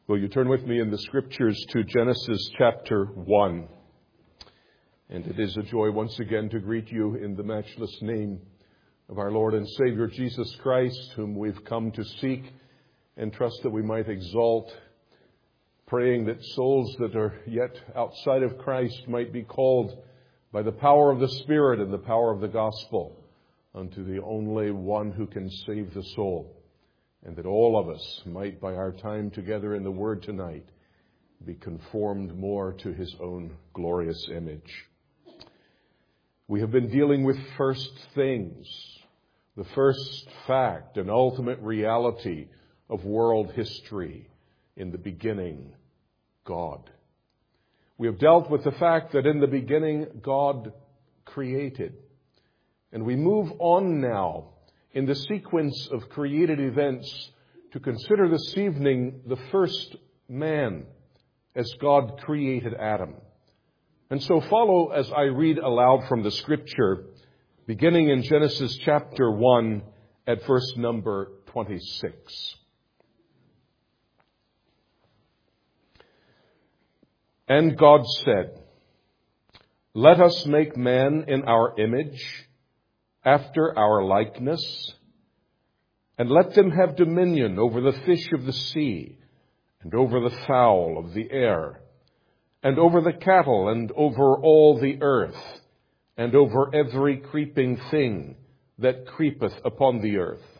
Will you turn with me in the Scriptures to Genesis chapter 1? And it is a joy once again to greet you in the matchless name of our Lord and Savior Jesus Christ, whom we've come to seek and trust that we might exalt, praying that souls that are yet outside of Christ might be called by the power of the Spirit and the power of the gospel unto the only one who can save the soul. And that all of us might, by our time together in the Word tonight, be conformed more to His own glorious image. We have been dealing with first things, the first fact and ultimate reality of world history. In the beginning, God. We have dealt with the fact that in the beginning, God created. And we move on now in the sequence of created events to consider this evening the first man as God created Adam. And so follow as I read aloud from the Scripture, beginning in Genesis chapter 1 at verse number 26. And God said, "Let us make man in our image, after our likeness, and let them have dominion over the fish of the sea, and over the fowl of the air, and over the cattle, and over all the earth, and over every creeping thing that creepeth upon the earth."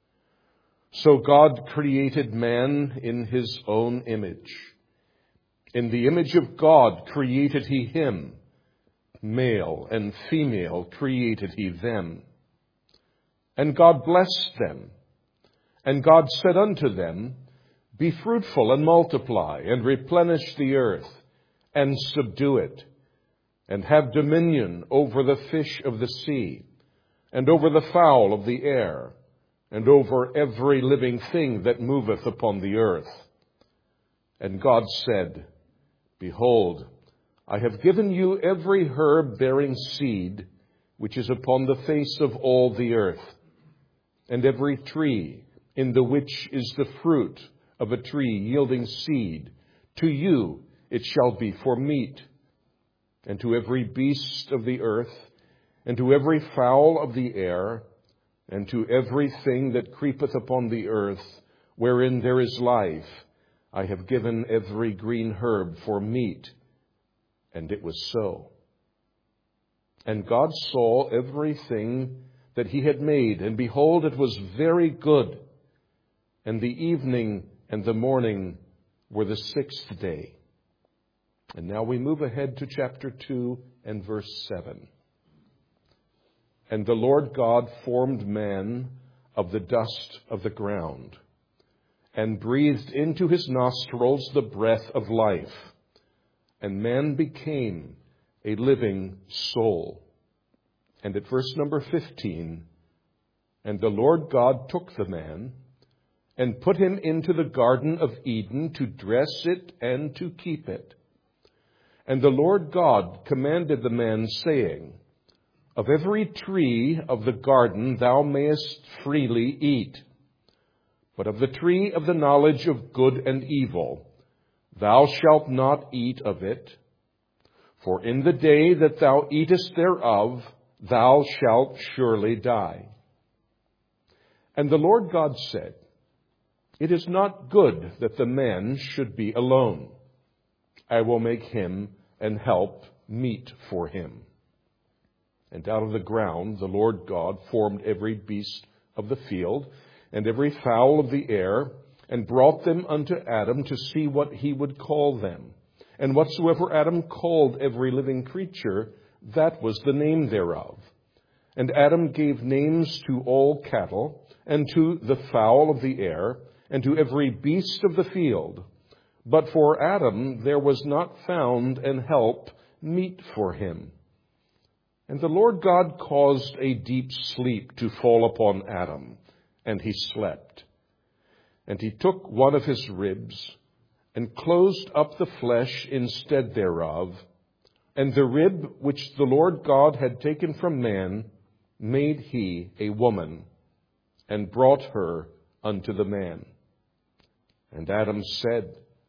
So God created man in His own image. In the image of God created He him. Male and female created He them. And God blessed them. And God said unto them, "Be fruitful and multiply, and replenish the earth, and subdue it, and have dominion over the fish of the sea, and over the fowl of the air, and over every living thing that moveth upon the earth." And God said, "Behold, I have given you every herb bearing seed, which is upon the face of all the earth, and every tree in the which is the fruit of a tree yielding seed. To you it shall be for meat, and to every beast of the earth, and to every fowl of the air, and to everything that creepeth upon the earth, wherein there is life, I have given every green herb for meat." And it was so. And God saw everything that He had made, and behold, it was very good. And the evening and the morning were the sixth day. And now we move ahead to chapter 2 and verse 7. "And the Lord God formed man of the dust of the ground, and breathed into his nostrils the breath of life. And man became a living soul." And at verse number 15, "And the Lord God took the man, and put him into the Garden of Eden to dress it and to keep it. And the Lord God commanded the man, saying, Of every tree of the garden thou mayest freely eat, but of the tree of the knowledge of good and evil thou shalt not eat of it, for in the day that thou eatest thereof thou shalt surely die. And the Lord God said, It is not good that the man should be alone. I will make him an help meet for him. And out of the ground the Lord God formed every beast of the field, and every fowl of the air, and brought them unto Adam to see what he would call them. And whatsoever Adam called every living creature, that was the name thereof. And Adam gave names to all cattle, and to the fowl of the air, and to every beast of the field. But for Adam there was not found an help meet for him. And the Lord God caused a deep sleep to fall upon Adam, and he slept. And he took one of his ribs, and closed up the flesh instead thereof, and the rib which the Lord God had taken from man made he a woman, and brought her unto the man. And Adam said,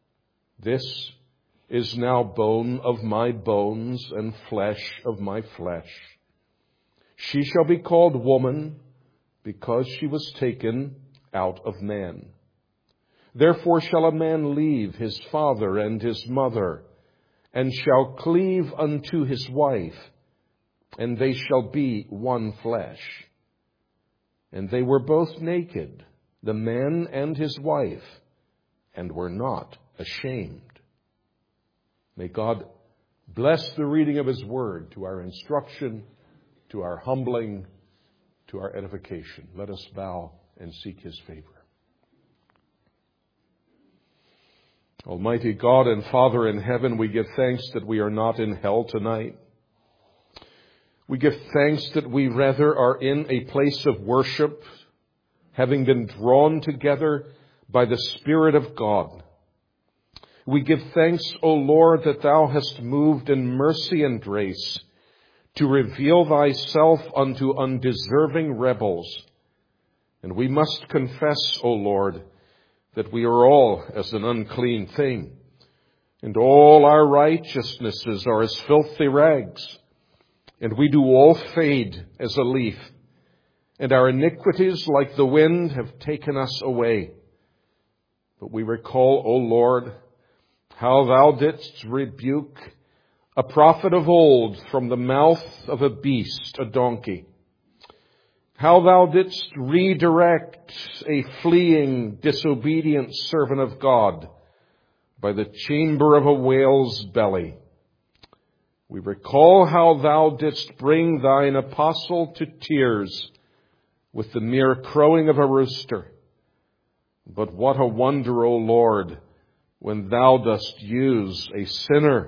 This is now bone of my bones and flesh of my flesh. She shall be called woman, because she was taken out of man. Therefore shall a man leave his father and his mother, and shall cleave unto his wife, and they shall be one flesh. And they were both naked, the man and his wife, and were not ashamed. May God bless the reading of His Word to our instruction, to our humbling, to our edification. Let us bow and seek His favor. Almighty God and Father in heaven, we give thanks that we are not in hell tonight. We give thanks that we rather are in a place of worship, having been drawn together by the Spirit of God. We give thanks, O Lord, that Thou hast moved in mercy and grace to reveal Thyself unto undeserving rebels. And we must confess, O Lord, that we are all as an unclean thing, and all our righteousnesses are as filthy rags, and we do all fade as a leaf, and our iniquities, like the wind, have taken us away. But we recall, O Lord, how Thou didst rebuke a prophet of old from the mouth of a beast, a donkey. How Thou didst redirect a fleeing, disobedient servant of God by the chamber of a whale's belly. We recall how Thou didst bring Thine apostle to tears with the mere crowing of a rooster. But what a wonder, O Lord, when Thou dost use a sinner,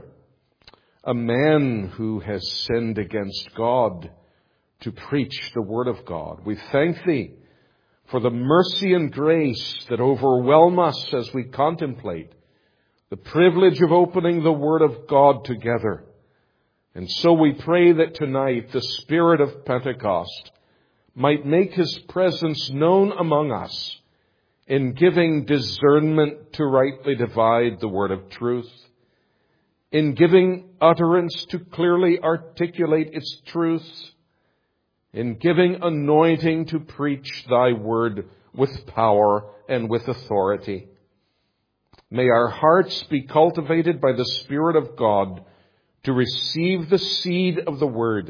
a man who has sinned against God, to preach the Word of God. We thank Thee for the mercy and grace that overwhelm us as we contemplate the privilege of opening the Word of God together. And so we pray that tonight the Spirit of Pentecost might make His presence known among us in giving discernment to rightly divide the word of truth, in giving utterance to clearly articulate its truths, in giving anointing to preach Thy word with power and with authority. May our hearts be cultivated by the Spirit of God to receive the seed of the word.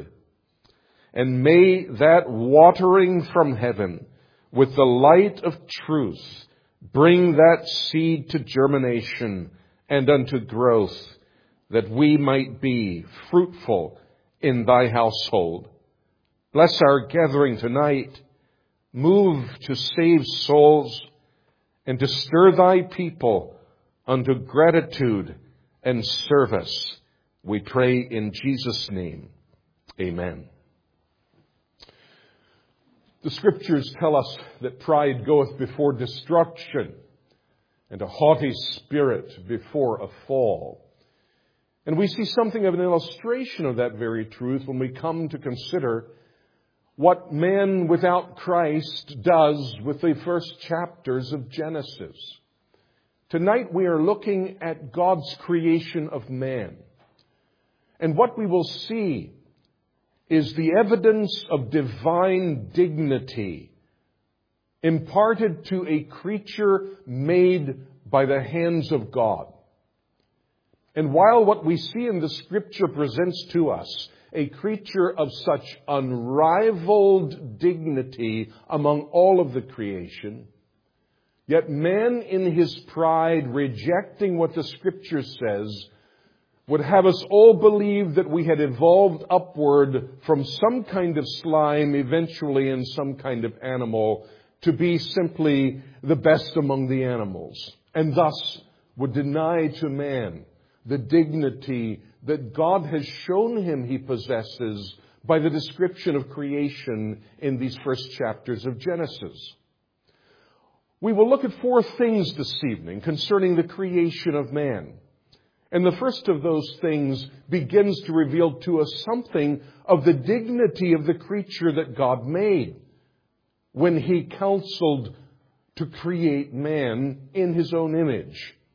And may that watering from heaven with the light of truth bring that seed to germination and unto growth, that we might be fruitful in Thy household. Bless our gathering tonight. Move to save souls and to stir Thy people unto gratitude and service. We pray in Jesus' name. Amen. The Scriptures tell us that pride goeth before destruction, and a haughty spirit before a fall. And we see something of an illustration of that very truth when we come to consider what man without Christ does with the first chapters of Genesis. Tonight we are looking at God's creation of man. And what we will see is the evidence of divine dignity imparted to a creature made by the hands of God. And while what we see in the Scripture presents to us a creature of such unrivaled dignity among all of the creation, yet man in his pride, rejecting what the Scripture says, would have us all believe that we had evolved upward from some kind of slime, eventually in some kind of animal, to be simply the best among the animals, and thus would deny to man the dignity that God has shown him he possesses by the description of creation in these first chapters of Genesis. We will look at 4 things this evening concerning the creation of man. And the first of those things begins to reveal to us something of the dignity of the creature that God made when He counseled to create man in His own image.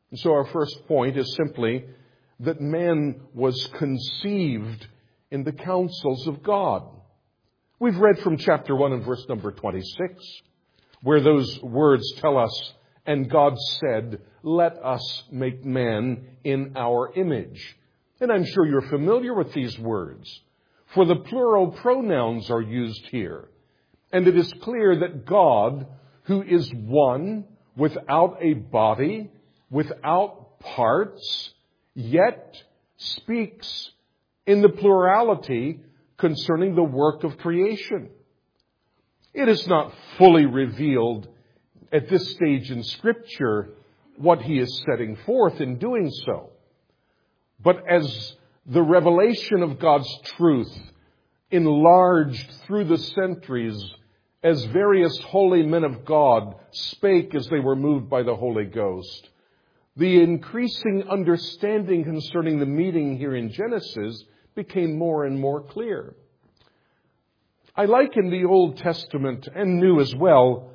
And so our first point is simply that man was conceived in the counsels of God. We've read from chapter 1 and verse number 26, where those words tell us, "And God said, let us make man in our image." And I'm sure you're familiar with these words, for the plural pronouns are used here. And it is clear that God, who is one, without a body, without parts, yet speaks in the plurality concerning the work of creation. It is not fully revealed at this stage in Scripture what he is setting forth in doing so. But as the revelation of God's truth enlarged through the centuries, as various holy men of God spake as they were moved by the Holy Ghost, the increasing understanding concerning the meeting here in Genesis became more and more clear. I liken the Old Testament, and New as well,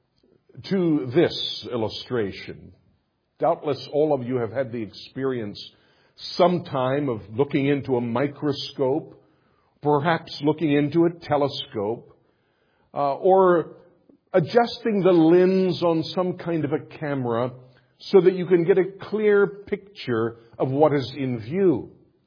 to this illustration. Doubtless all of you have had the experience sometime of looking into a microscope, perhaps looking into a telescope, or adjusting the lens on some kind of a camera so that you can get a clear picture of what is in view.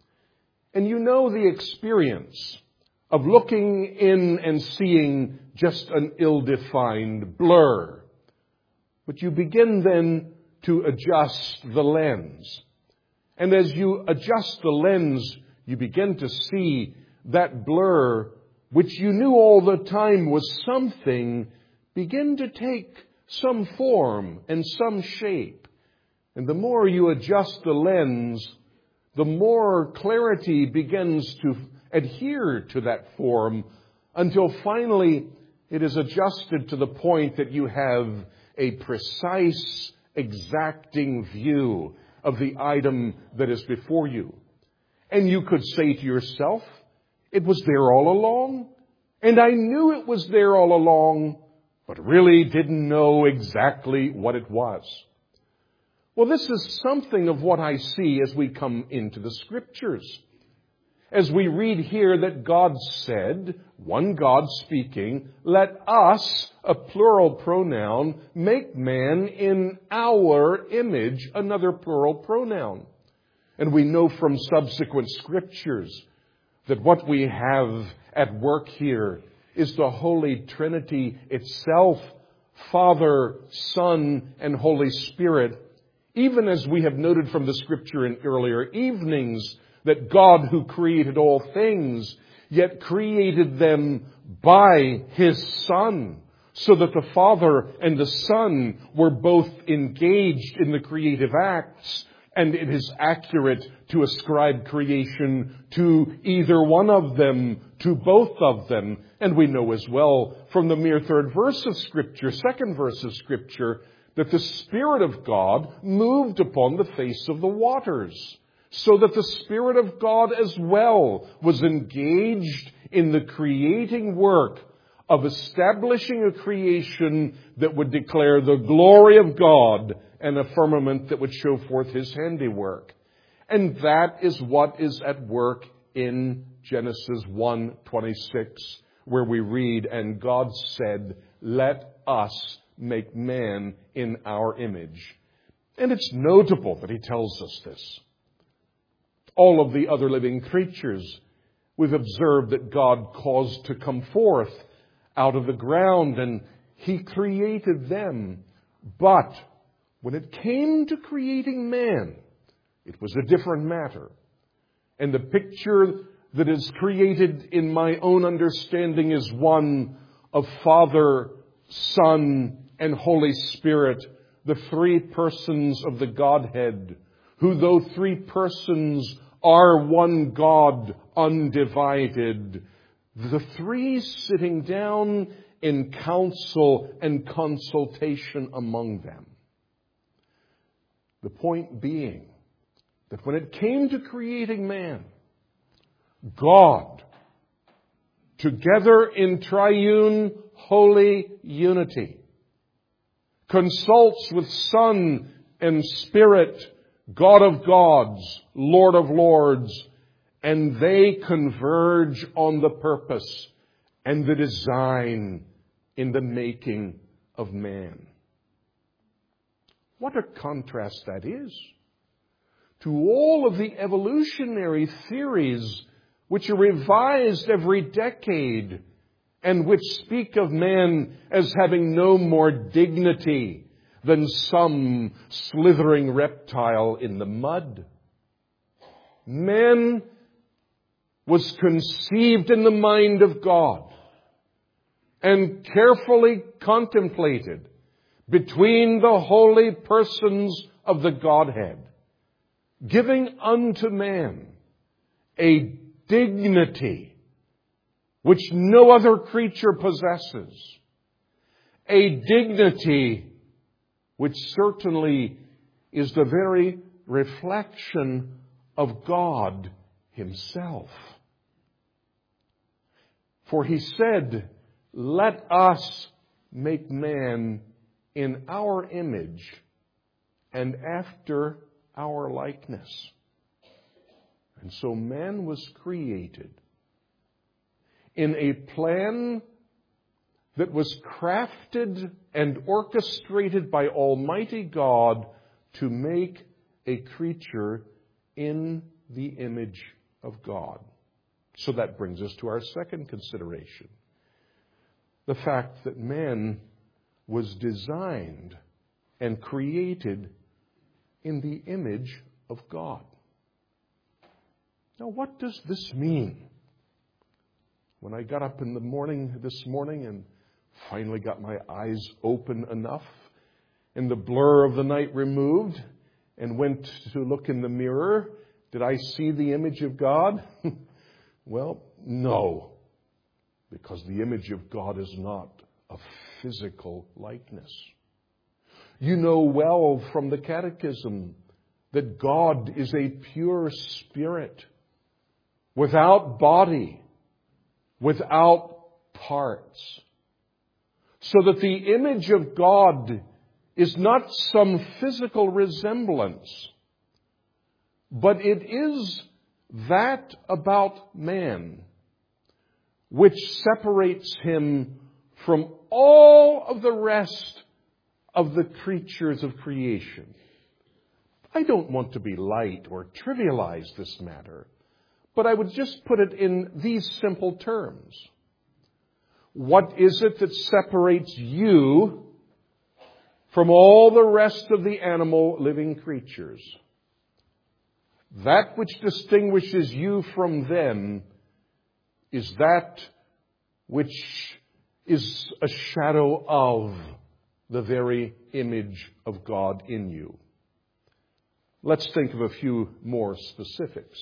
And you know the experience of looking in and seeing just an ill-defined blur. But you begin then to adjust the lens. And as you adjust the lens, you begin to see that blur, which you knew all the time was something, begin to take some form and some shape. And the more you adjust the lens, the more clarity begins to adhere to that form until finally it is adjusted to the point that you have a precise, exacting view of the item that is before you. And you could say to yourself, it was there all along, and I knew it was there all along, but really didn't know exactly what it was. Well, this is something of what I see as we come into the Scriptures. As we read here that God said, one God speaking, let us, a plural pronoun, make man in our image, another plural pronoun. And we know from subsequent Scriptures that what we have at work here is the Holy Trinity itself, Father, Son, and Holy Spirit. Even as we have noted from the Scripture in earlier evenings, that God who created all things, yet created them by His Son, so that the Father and the Son were both engaged in the creative acts, and it is accurate to ascribe creation to either one of them, to both of them. And we know as well from the mere third verse of Scripture, second verse of Scripture, that the Spirit of God moved upon the face of the waters, so that the Spirit of God as well was engaged in the creating work of establishing a creation that would declare the glory of God and a firmament that would show forth His handiwork. And that is what is at work in Genesis 1:26, where we read, and God said, let us make man in our image. And it's notable that He tells us this. All of the other living creatures, we've observed that God caused to come forth out of the ground, and He created them. But when it came to creating man, it was a different matter. And the picture that is created in my own understanding is one of Father, Son, and Holy Spirit, the three persons of the Godhead, who though three persons are one God undivided, the three sitting down in counsel and consultation among them. The point being that when it came to creating man, God, together in triune holy unity, consults with Son and Spirit, God of gods, Lord of lords, and they converge on the purpose and the design in the making of man. What a contrast that is to all of the evolutionary theories which are revised every decade and which speak of man as having no more dignity than some slithering reptile in the mud. Man was conceived in the mind of God and carefully contemplated between the holy persons of the Godhead, giving unto man a dignity which no other creature possesses, a dignity which certainly is the very reflection of God Himself. For He said, "Let us make man in our image and after our likeness." And so man was created in a plan that was crafted and orchestrated by Almighty God to make a creature in the image of God. So that brings us to our second consideration. The fact that man was designed and created in the image of God. Now, what does this mean? When I got up in the morning this morning and finally got my eyes open enough and the blur of the night removed and went to look in the mirror, did I see the image of God? Well, no, because the image of God is not a physical likeness. You know well from the Catechism that God is a pure spirit, without body, without parts. So that the image of God is not some physical resemblance, but it is that about man which separates him from all of the rest of the creatures of creation. I don't want to be light or trivialize this matter, but I would just put it in these simple terms. What is it that separates you from all the rest of the animal living creatures? That which distinguishes you from them is that which is a shadow of the very image of God in you. Let's think of a few more specifics.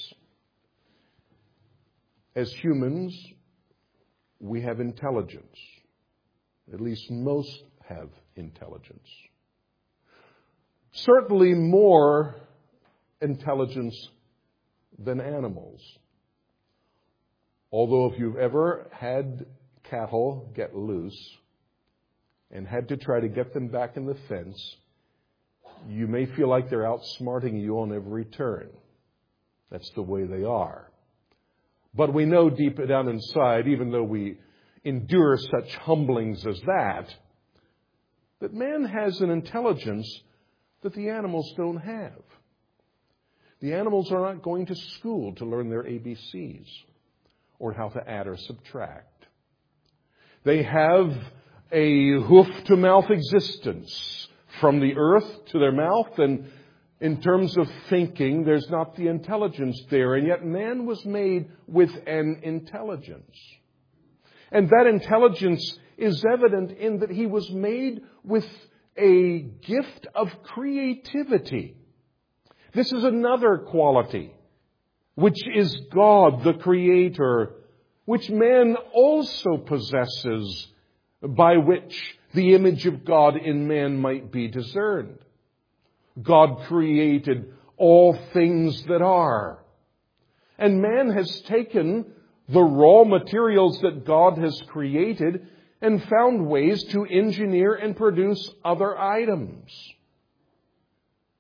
As humans, we have intelligence. At least most have intelligence. Certainly more intelligence than animals. Although if you've ever had cattle get loose and had to try to get them back in the fence, you may feel like they're outsmarting you on every turn. That's the way they are. But we know deep down inside, even though we endure such humblings as that man has an intelligence that the animals don't have. The animals are not going to school to learn their ABCs or how to add or subtract. They have a hoof-to-mouth existence from the earth to their mouth, and in terms of thinking, there's not the intelligence there, and yet man was made with an intelligence. And that intelligence is evident in that he was made with a gift of creativity. This is another quality, which is God, the Creator, which man also possesses, by which the image of God in man might be discerned. God created all things that are. And man has taken the raw materials that God has created and found ways to engineer and produce other items.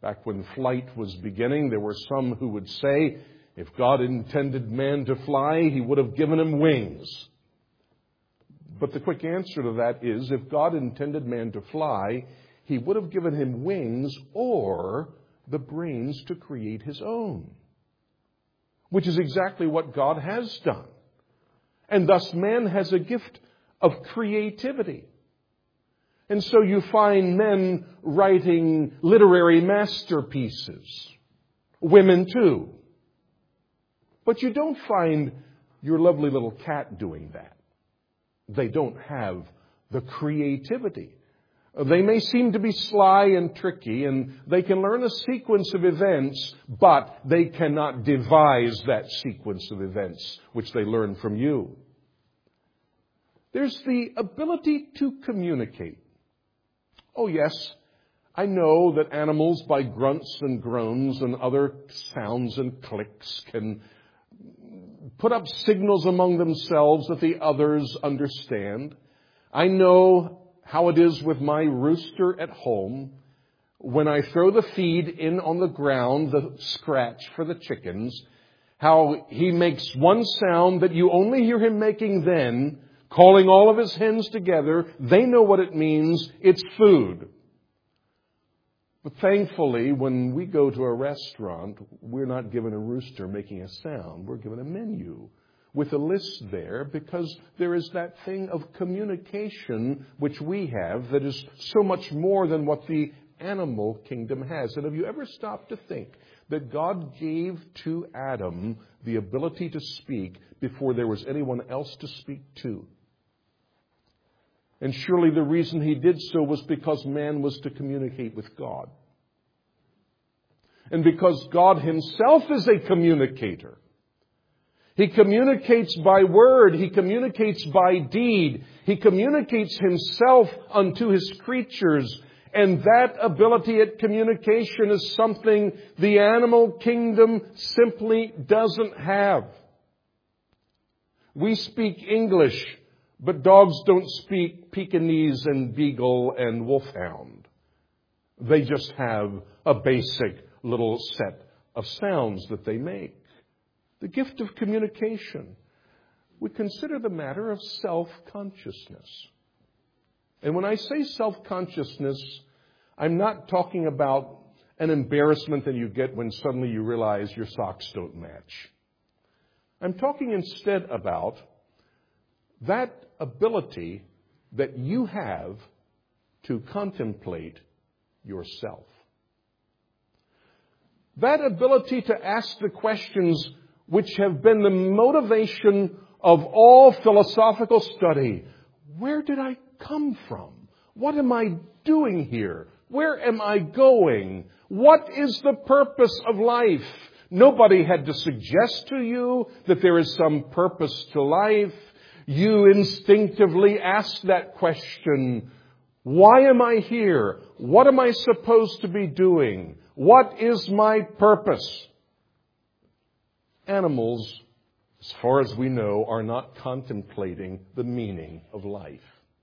Back when flight was beginning, there were some who would say, if God intended man to fly, He would have given him wings. But the quick answer to that is, if God intended man to fly, He would have given him wings or the brains to create his own. Which is exactly what God has done. And thus man has a gift of creativity. And so you find men writing literary masterpieces. Women too. But you don't find your lovely little cat doing that. They don't have the creativity. They may seem to be sly and tricky, and they can learn a sequence of events, but they cannot devise that sequence of events which they learn from you. There's the ability to communicate. Oh yes, I know that animals by grunts and groans and other sounds and clicks can put up signals among themselves that the others understand. I know how it is with my rooster at home. When I throw the feed in on the ground, the scratch for the chickens, how he makes one sound that you only hear him making then, calling all of his hens together. They know what it means. It's food. But thankfully, when we go to a restaurant, we're not given a rooster making a sound. We're given a menu with a list there, because there is that thing of communication which we have that is so much more than what the animal kingdom has. And have you ever stopped to think that God gave to Adam the ability to speak before there was anyone else to speak to? And surely the reason He did so was because man was to communicate with God. And because God Himself is a communicator. He communicates by word. He communicates by deed. He communicates Himself unto His creatures. And that ability at communication is something the animal kingdom simply doesn't have. We speak English, but dogs don't speak Pekingese and Beagle and Wolfhound. They just have a basic little set of sounds that they make. The gift of communication. We consider the matter of self-consciousness. And when I say self-consciousness, I'm not talking about an embarrassment that you get when suddenly you realize your socks don't match. I'm talking instead about that ability that you have to contemplate yourself. That ability to ask the questions which have been the motivation of all philosophical study. Where did I come from? What am I doing here? Where am I going? What is the purpose of life? Nobody had to suggest to you that there is some purpose to life. You instinctively ask that question. Why am I here? What am I supposed to be doing? What is my purpose? Animals, as far as we know, are not contemplating the meaning of life.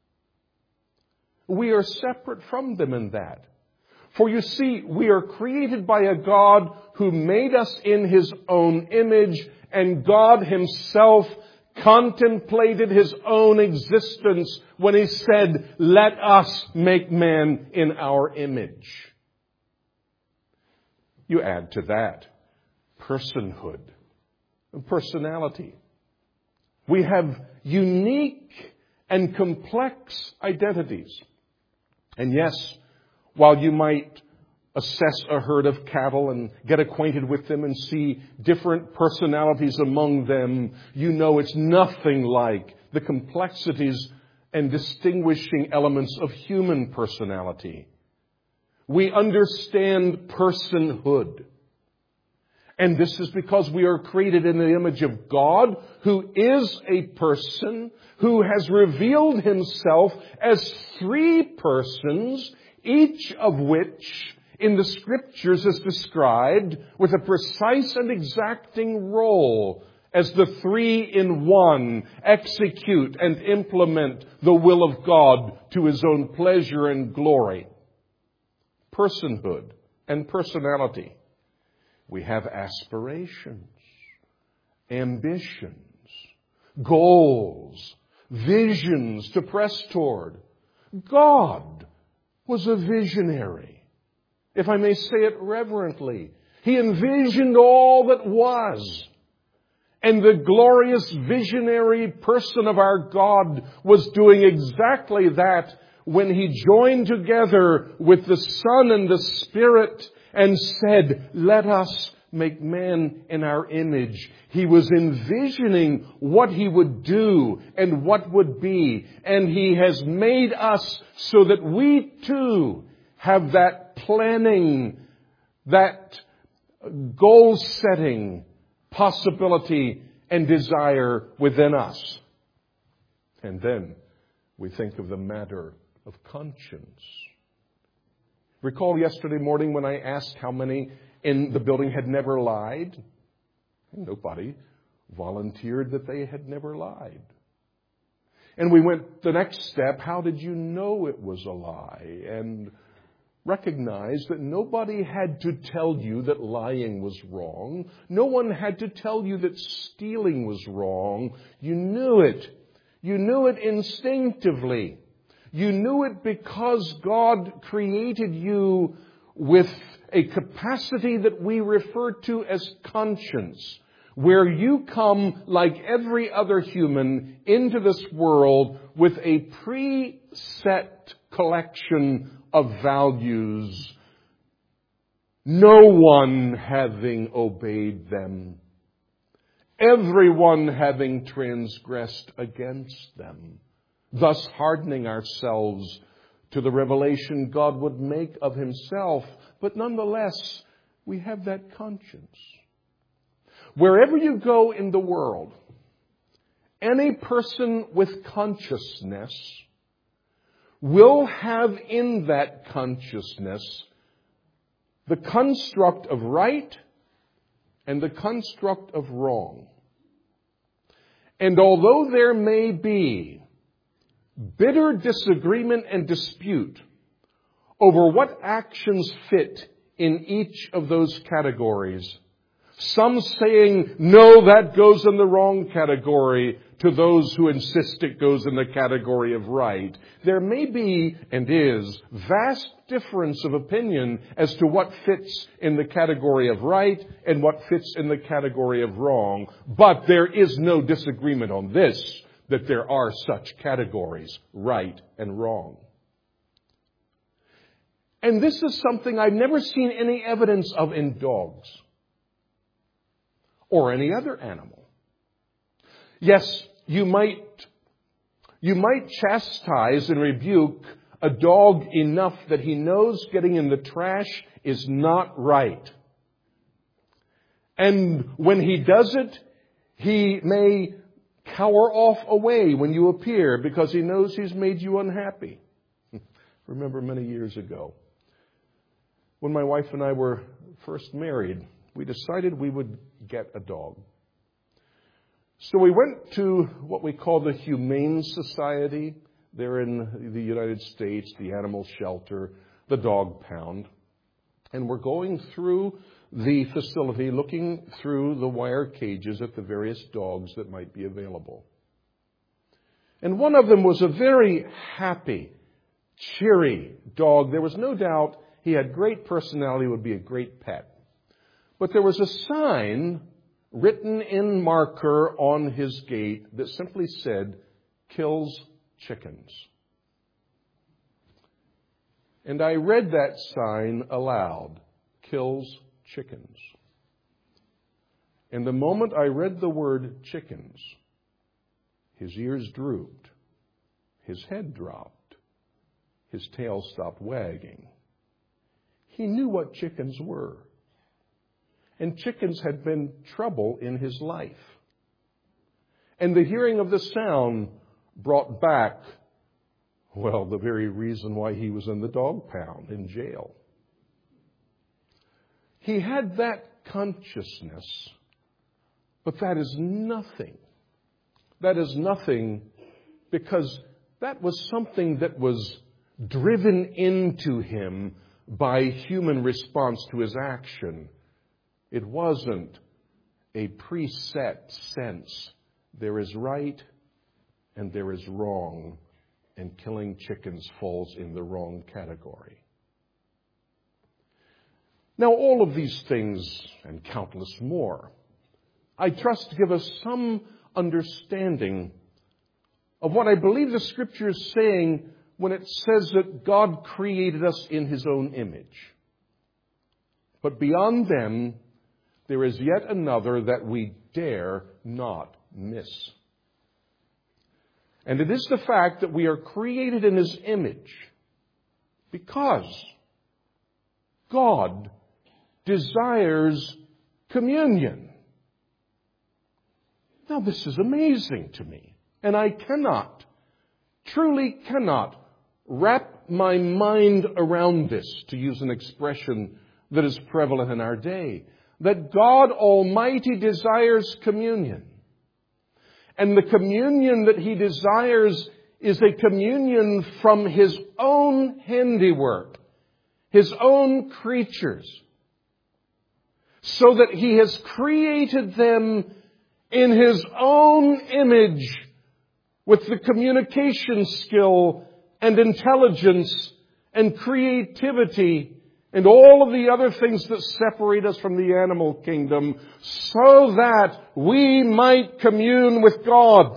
We are separate from them in that. For you see, we are created by a God who made us in His own image, and God Himself contemplated His own existence when He said, "Let us make man in our image." You add to that personhood and personality. We have unique and complex identities. And yes, while you might assess a herd of cattle and get acquainted with them and see different personalities among them, you know it's nothing like the complexities and distinguishing elements of human personality. We understand personhood. And this is because we are created in the image of God, who is a person, who has revealed Himself as three persons, each of which in the Scriptures is described with a precise and exacting role as the three in one execute and implement the will of God to His own pleasure and glory. Personhood and personality. We have aspirations, ambitions, goals, visions to press toward. God was a visionary. If I may say it reverently, He envisioned all that was. And the glorious visionary person of our God was doing exactly that when He joined together with the Son and the Spirit and said, "Let us make man in our image." He was envisioning what He would do and what would be. And He has made us so that we too have that planning, that goal-setting possibility and desire within us. And then we think of the matter of conscience. Recall yesterday morning when I asked how many in the building had never lied? And nobody volunteered that they had never lied. And we went the next step. How did you know it was a lie? And recognized that nobody had to tell you that lying was wrong. No one had to tell you that stealing was wrong. You knew it. You knew it instinctively. You knew it because God created you with a capacity that we refer to as conscience, where you come like every other human into this world with a preset collection of values, no one having obeyed them, everyone having transgressed against them, thus hardening ourselves to the revelation God would make of Himself. But nonetheless, we have that conscience. Wherever you go in the world, any person with consciousness will have in that consciousness the construct of right and the construct of wrong. And although there may be bitter disagreement and dispute over what actions fit in each of those categories, some saying, "No, that goes in the wrong category," to those who insist it goes in the category of right. There may be, and is, vast difference of opinion as to what fits in the category of right and what fits in the category of wrong. But there is no disagreement on this, that there are such categories, right and wrong. And this is something I've never seen any evidence of in dogs or any other animal. Yes, you might chastise and rebuke a dog enough that he knows getting in the trash is not right. And when he does it, he may cower off away when you appear because he knows he's made you unhappy. Remember many years ago, when my wife and I were first married, we decided we would get a dog. So we went to what we call the Humane Society. They're in the United States, the animal shelter, the dog pound. And we're going through the facility, looking through the wire cages at the various dogs that might be available. And one of them was a very happy, cheery dog. There was no doubt he had great personality, would be a great pet. But there was a sign written in marker on his gate that simply said, "Kills chickens." And I read that sign aloud, "Kills chickens." And the moment I read the word chickens, his ears drooped, his head dropped, his tail stopped wagging. He knew what chickens were. And chickens had been trouble in his life. And the hearing of the sound brought back, well, the very reason why he was in the dog pound, in jail. He had that consciousness, but that is nothing. That is nothing because that was something that was driven into him by human response to his action. It wasn't a preset sense. There is right and there is wrong, and killing chickens falls in the wrong category. Now, all of these things, and countless more, I trust give us some understanding of what I believe the Scripture is saying when it says that God created us in His own image. But beyond them, there is yet another that we dare not miss. And it is the fact that we are created in His image because God desires communion. Now, this is amazing to me, and I truly cannot wrap my mind around this, to use an expression that is prevalent in our day, that God Almighty desires communion. And the communion that He desires is a communion from His own handiwork, His own creatures, so that He has created them in His own image with the communication skill and intelligence and creativity and all of the other things that separate us from the animal kingdom, so that we might commune with God.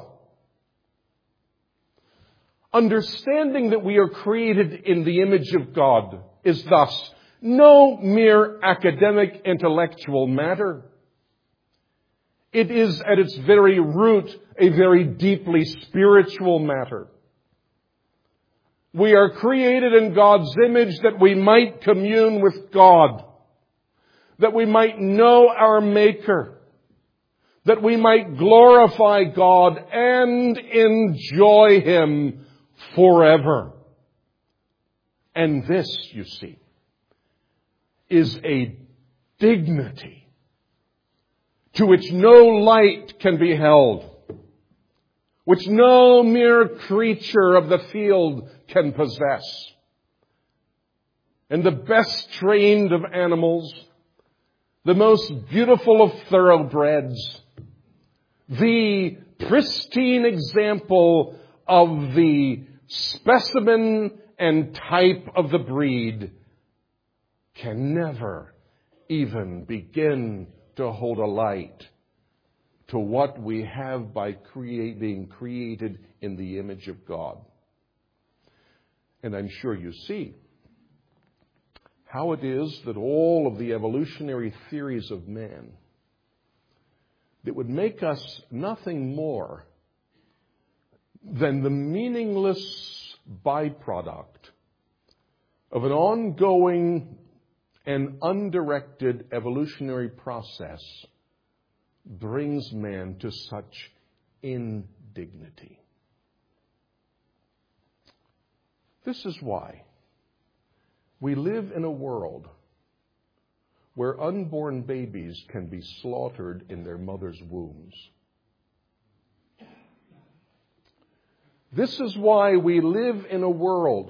Understanding that we are created in the image of God is thus no mere academic intellectual matter. It is at its very root a very deeply spiritual matter. We are created in God's image that we might commune with God, that we might know our Maker, that we might glorify God and enjoy Him forever. And this, you see, is a dignity to which no light can be held, which no mere creature of the field can possess. And the best trained of animals, the most beautiful of thoroughbreds, the pristine example of the specimen and type of the breed, can never even begin to hold a light to what we have by being created in the image of God. And I'm sure you see how it is that all of the evolutionary theories of man that would make us nothing more than the meaningless byproduct of an ongoing and undirected evolutionary process brings man to such indignity. This is why we live in a world where unborn babies can be slaughtered in their mother's wombs. This is why we live in a world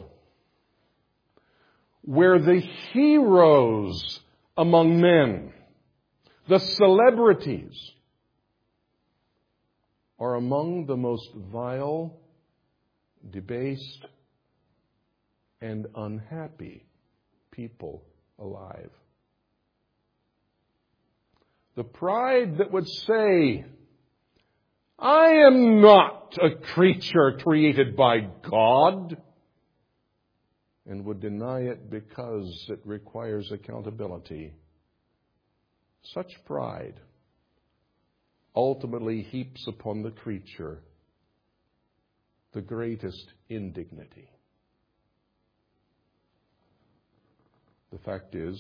where the heroes among men, the celebrities, are among the most vile, debased, and unhappy people alive. The pride that would say, I am not a creature created by God, and would deny it because it requires accountability. Such pride ultimately heaps upon the creature the greatest indignity. The fact is,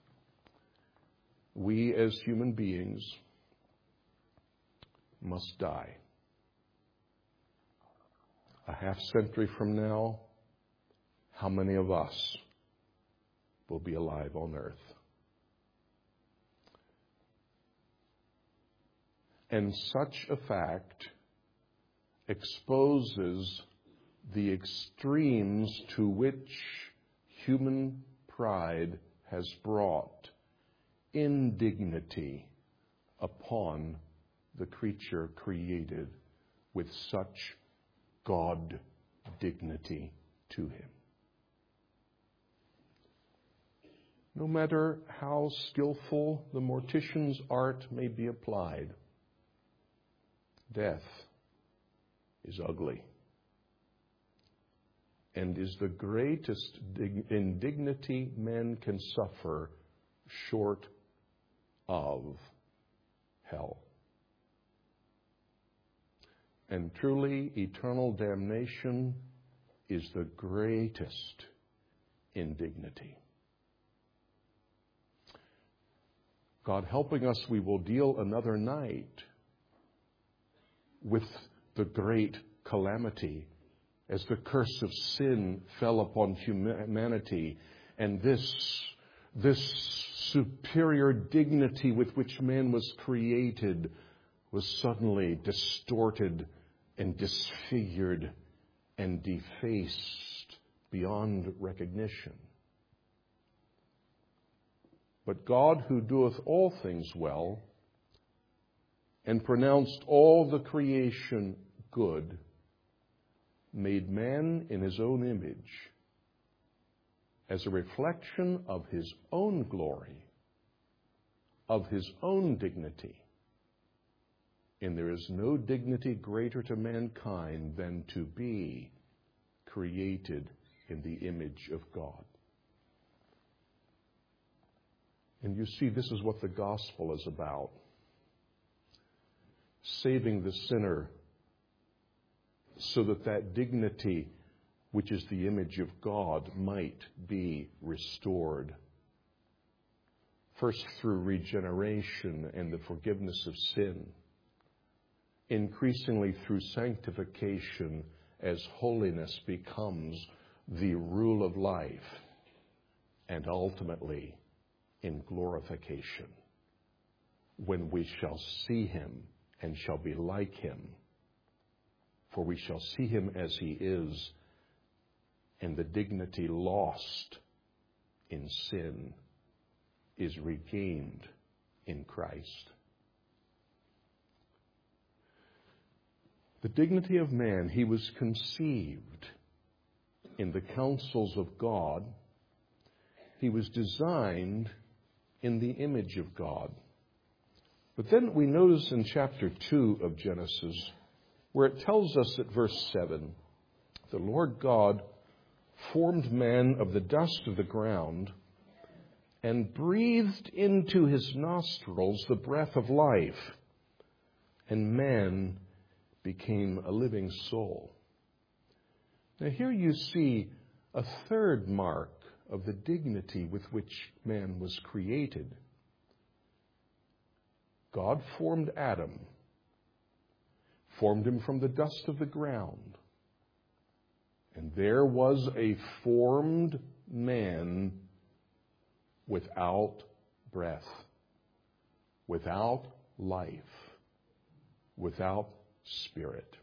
we as human beings must die. A half century from now, how many of us will be alive on earth? And such a fact exposes the extremes to which human pride has brought indignity upon the creature created with such God dignity to him. No matter how skillful the mortician's art may be applied, death is ugly and is the greatest indignity man can suffer short of hell. And truly, eternal damnation is the greatest indignity. God helping us, we will deal another night with the great calamity as the curse of sin fell upon humanity, and this superior dignity with which man was created was suddenly distorted and disfigured and defaced beyond recognition. But God, who doeth all things well, and pronounced all the creation good, made man in his own image as a reflection of his own glory, of his own dignity. And there is no dignity greater to mankind than to be created in the image of God. And you see, this is what the gospel is about. Saving the sinner so that that dignity, which is the image of God, might be restored. First through regeneration and the forgiveness of sin. Increasingly through sanctification as holiness becomes the rule of life. And ultimately in glorification, when we shall see him and shall be like him. For we shall see him as he is, and the dignity lost in sin is regained in Christ. The dignity of man, he was conceived in the counsels of God. He was designed in the image of God. But then we notice in chapter 2 of Genesis, where it tells us at verse 7, the Lord God formed man of the dust of the ground and breathed into his nostrils the breath of life, and man became a living soul. Now here you see a third mark of the dignity with which man was created. God formed Adam, formed him from the dust of the ground, and there was a formed man without breath, without life, without spirit.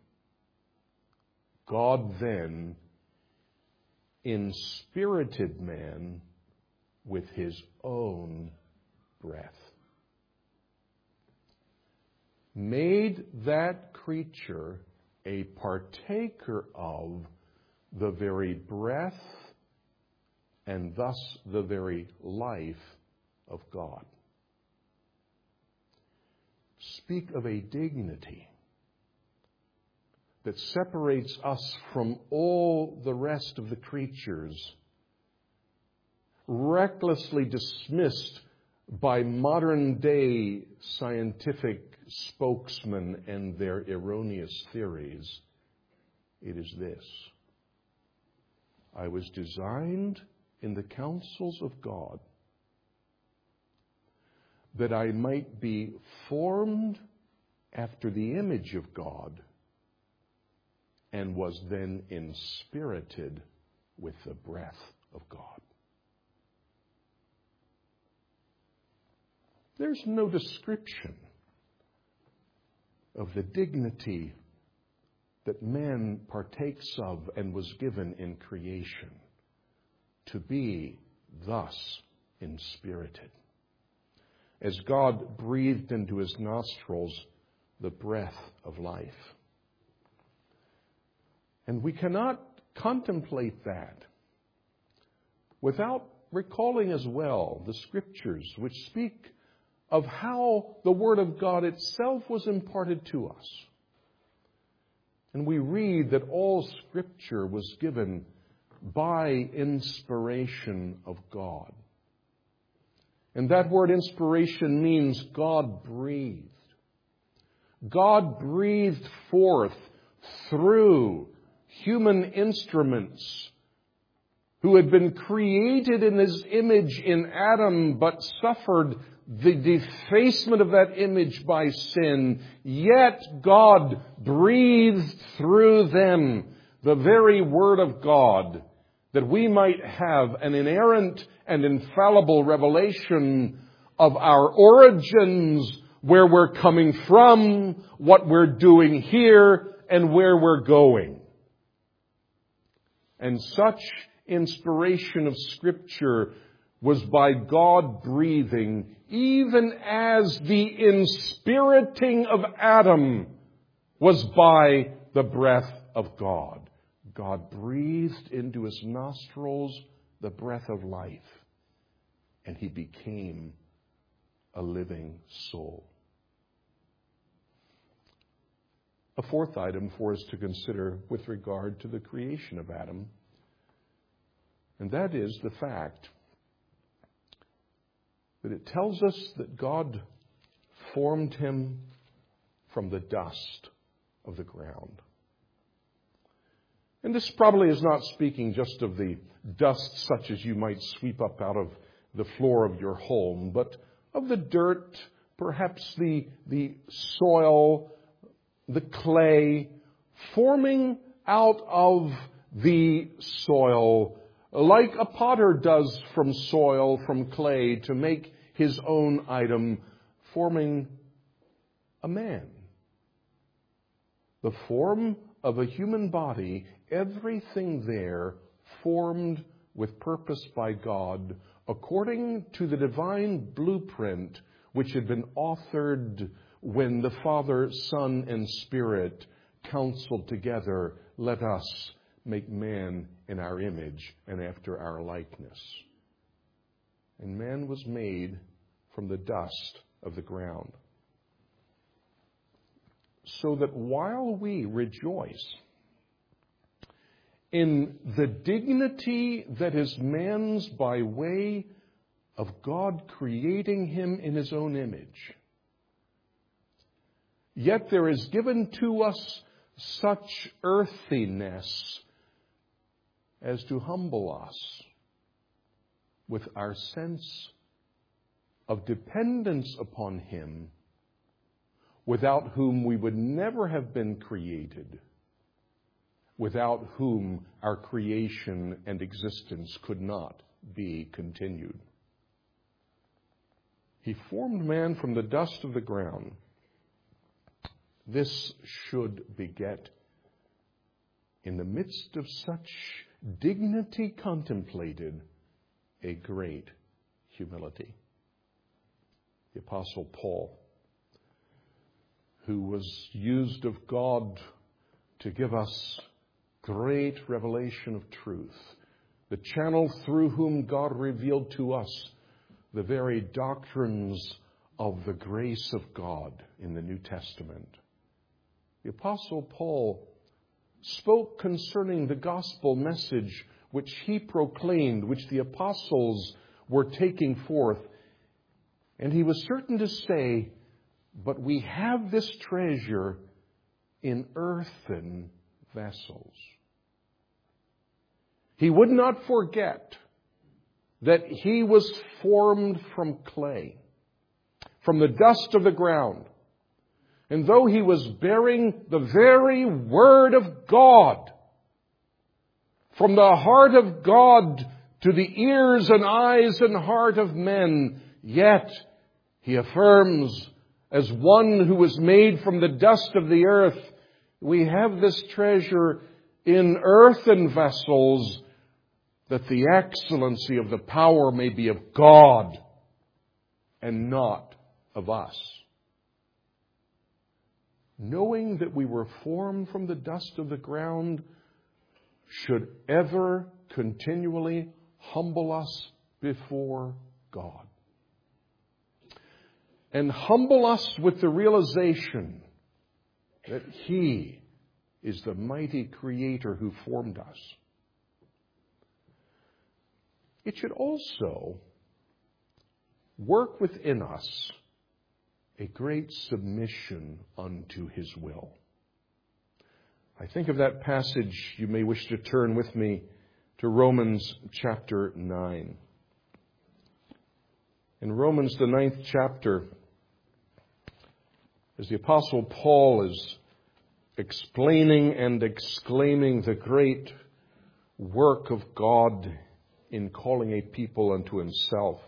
God then inspirited man with his own breath. Made that creature a partaker of the very breath and thus the very life of God. Speak of a dignity that separates us from all the rest of the creatures, recklessly dismissed by modern-day scientific spokesmen and their erroneous theories. It is this: I was designed in the counsels of God that I might be formed after the image of God, and was then inspirited with the breath of God. There's no description of the dignity that man partakes of and was given in creation, to be thus inspirited, as God breathed into his nostrils the breath of life. And we cannot contemplate that without recalling as well the Scriptures which speak of how the Word of God itself was imparted to us. And we read that all Scripture was given by inspiration of God. And that word inspiration means God breathed. God breathed forth through human instruments who had been created in his image in Adam, but suffered the defacement of that image by sin. Yet God breathed through them the very Word of God, that we might have an inerrant and infallible revelation of our origins, where we're coming from, what we're doing here, and where we're going. And such inspiration of Scripture was by God breathing, even as the inspiriting of Adam was by the breath of God. God breathed into his nostrils the breath of life, and he became a living soul. A fourth item for us to consider with regard to the creation of Adam, and that is the fact that it tells us that God formed him from the dust of the ground. And this probably is not speaking just of the dust such as you might sweep up out of the floor of your home, but of the dirt, perhaps the soil, the clay, forming out of the soil, like a potter does from soil, from clay, to make his own item, forming a man. The form of a human body, everything there formed with purpose by God, according to the divine blueprint which had been authored when the Father, Son, and Spirit counseled together, let us make man in our image and after our likeness. And man was made from the dust of the ground. So that while we rejoice in the dignity that is man's by way of God creating him in his own image, yet there is given to us such earthiness as to humble us with our sense of dependence upon him, without whom we would never have been created, without whom our creation and existence could not be continued. He formed man from the dust of the ground. This should beget, in the midst of such dignity contemplated, a great humility. The Apostle Paul, who was used of God to give us great revelation of truth, the channel through whom God revealed to us the very doctrines of the grace of God in the New Testament. The Apostle Paul spoke concerning the gospel message which he proclaimed, which the apostles were taking forth. And he was certain to say, but we have this treasure in earthen vessels. He would not forget that he was formed from clay, from the dust of the ground. And though he was bearing the very Word of God, from the heart of God to the ears and eyes and heart of men, yet he affirms, as one who was made from the dust of the earth, we have this treasure in earthen vessels, that the excellency of the power may be of God and not of us. Knowing that we were formed from the dust of the ground should ever continually humble us before God. And humble us with the realization that He is the mighty Creator who formed us. It should also work within us a great submission unto His will. I think of that passage. You may wish to turn with me to Romans chapter 9. In Romans, the 9th chapter, as the Apostle Paul is explaining and exclaiming the great work of God in calling a people unto Himself.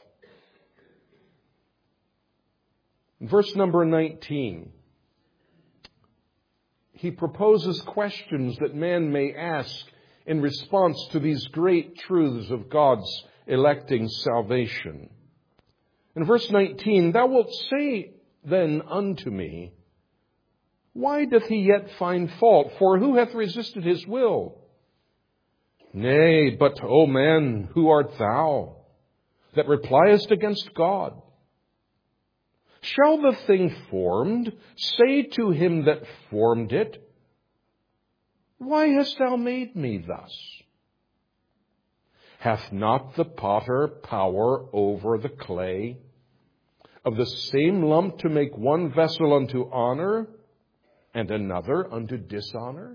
In verse number 19, he proposes questions that man may ask in response to these great truths of God's electing salvation. In verse 19, thou wilt say then unto me, why doth he yet find fault? For who hath resisted his will? Nay, but, O man, who art thou that repliest against God? Shall the thing formed say to him that formed it, why hast thou made me thus? Hath not the potter power over the clay, of the same lump to make one vessel unto honor and another unto dishonor?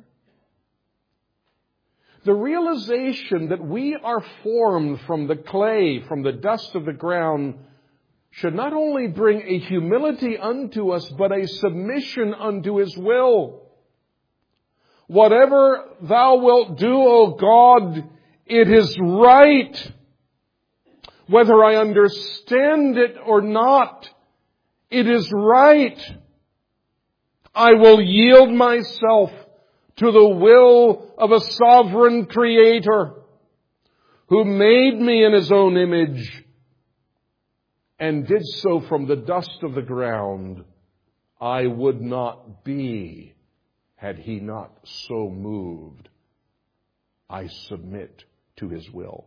The realization that we are formed from the clay, from the dust of the ground, should not only bring a humility unto us, but a submission unto His will. Whatever thou wilt do, O God, it is right. Whether I understand it or not, it is right. I will yield myself to the will of a sovereign Creator who made me in His own image and did so from the dust of the ground. I would not be had He not so moved. I submit to His will.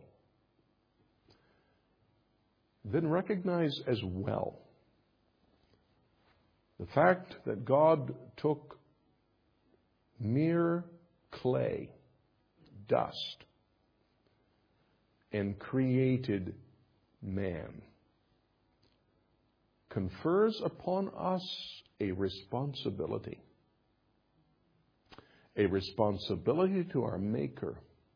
Then recognize as well the fact that God took mere clay, dust, and created man, confers upon us a responsibility. A responsibility to our Maker,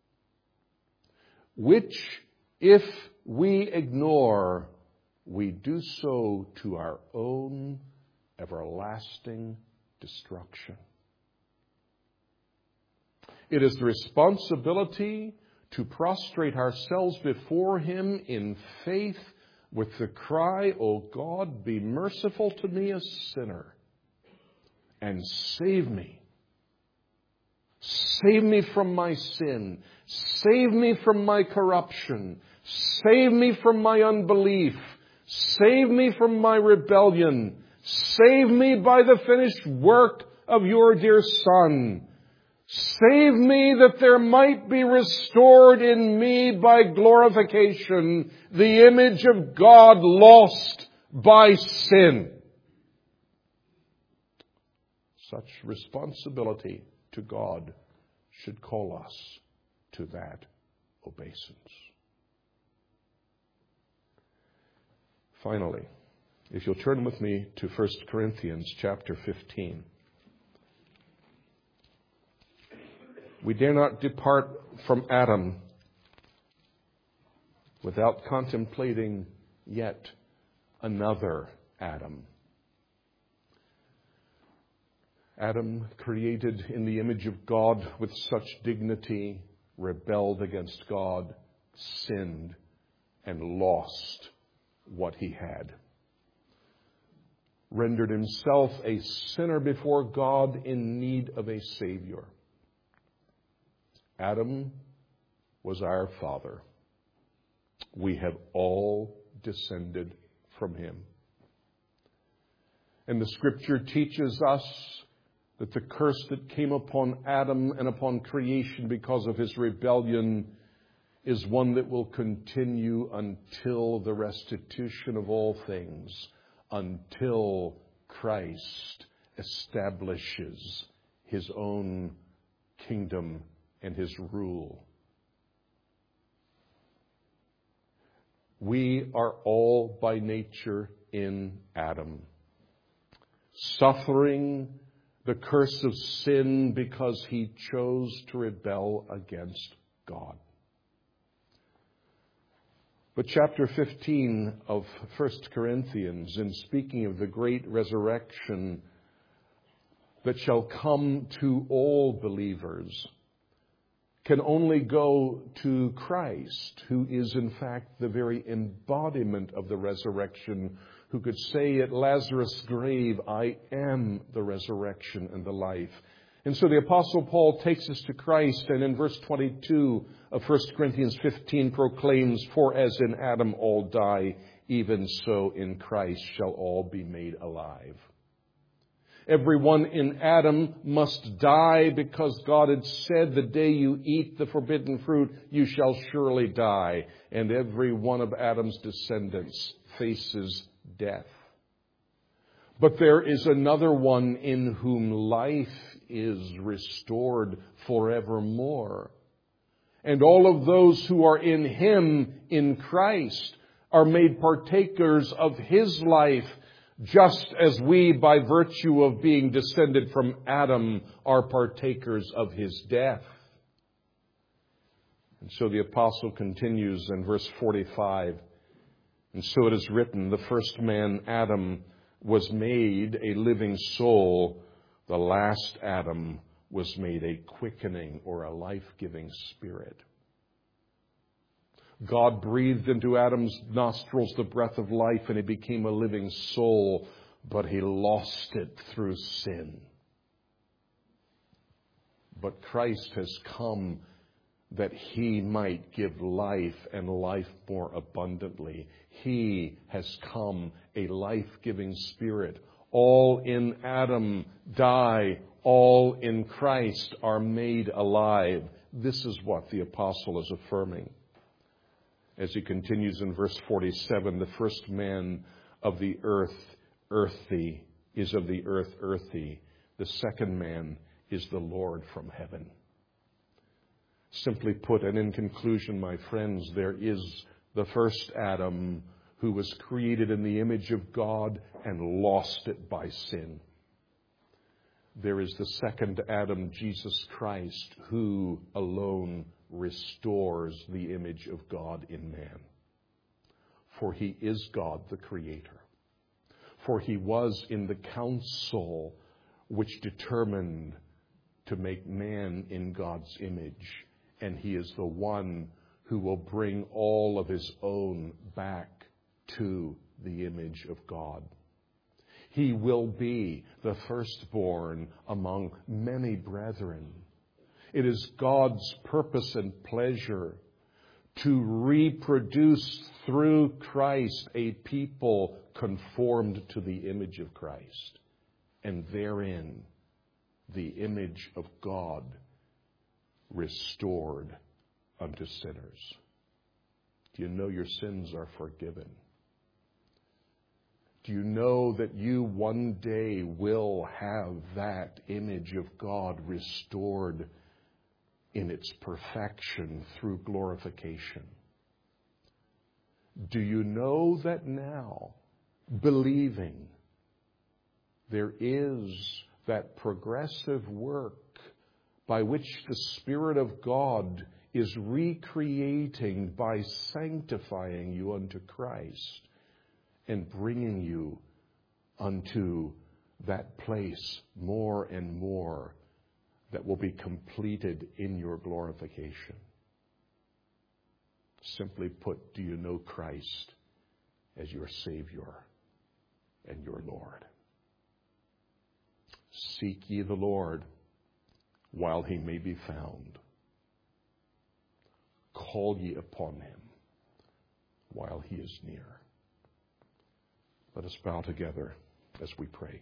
which, if we ignore, we do so to our own everlasting destruction. It is the responsibility to prostrate ourselves before Him in faith with the cry, O God, be merciful to me, a sinner, and save me. Save me from my sin. Save me from my corruption. Save me from my unbelief. Save me from my rebellion. Save me by the finished work of your dear Son. Save me that there might be restored in me by glorification the image of God lost by sin. Such responsibility to God should call us to that obeisance. Finally, if you'll turn with me to 1 Corinthians chapter 15. We dare not depart from Adam without contemplating yet another Adam. Adam, created in the image of God with such dignity, rebelled against God, sinned, and lost what he had. Rendered himself a sinner before God in need of a Savior. Adam was our father. We have all descended from him. And the Scripture teaches us that the curse that came upon Adam and upon creation because of his rebellion is one that will continue until the restitution of all things, until Christ establishes his own kingdom and his rule. We are all by nature in Adam, suffering the curse of sin because he chose to rebel against God. But chapter 15 of 1 Corinthians, in speaking of the great resurrection that shall come to all believers, can only go to Christ, who is in fact the very embodiment of the resurrection, who could say at Lazarus' grave, I am the resurrection and the life. And so the Apostle Paul takes us to Christ, and in verse 22 of 1 Corinthians 15 proclaims, For as in Adam all die, even so in Christ shall all be made alive. Everyone in Adam must die because God had said, the day you eat the forbidden fruit, you shall surely die. And every one of Adam's descendants faces death. But there is another one in whom life is restored forevermore. And all of those who are in him, in Christ, are made partakers of his life, just as we, by virtue of being descended from Adam, are partakers of his death. And so the apostle continues in verse 45, and so it is written, the first man, Adam, was made a living soul. The last Adam was made a quickening or a life-giving spirit. God breathed into Adam's nostrils the breath of life, and he became a living soul, but he lost it through sin. But Christ has come that he might give life and life more abundantly. He has come a life-giving spirit. All in Adam die, all in Christ are made alive. This is what the apostle is affirming. As he continues in verse 47, the first man of the earth, earthy, is of the earth, earthy. The second man is the Lord from heaven. Simply put, and in conclusion, my friends, there is the first Adam who was created in the image of God and lost it by sin. There is the second Adam, Jesus Christ, who alone restores the image of God in man. For he is God the Creator. For he was in the council which determined to make man in God's image. And he is the one who will bring all of his own back to the image of God. He will be the firstborn among many brethren. It is God's purpose and pleasure to reproduce through Christ a people conformed to the image of Christ, and therein the image of God restored unto sinners. Do you know your sins are forgiven? Do you know that you one day will have that image of God restored in its perfection through glorification? Do you know that now, believing, there is that progressive work by which the Spirit of God is recreating by sanctifying you unto Christ and bringing you unto that place more and more that will be completed in your glorification? Simply put, do you know Christ as your Savior and your Lord? Seek ye the Lord while he may be found. Call ye upon him while he is near. Let us bow together as we pray.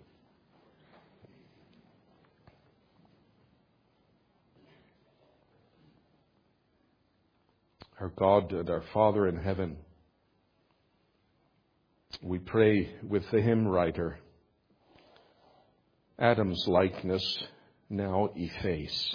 Our God and our Father in heaven, we pray with the hymn writer, Adam's likeness now efface.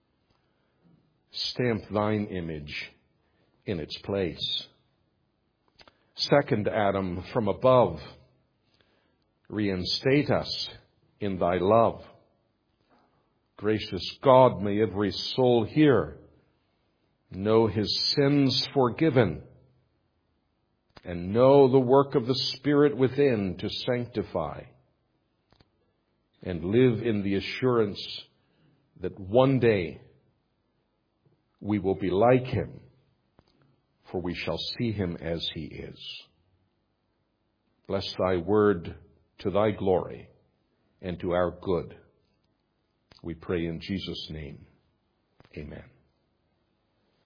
Stamp thine image in its place. Second Adam from above, reinstate us in thy love. Gracious God, may every soul here know his sins forgiven, and know the work of the Spirit within to sanctify, and live in the assurance that one day we will be like him, for we shall see him as he is. Bless thy word to thy glory and to our good. We pray in Jesus' name. Amen.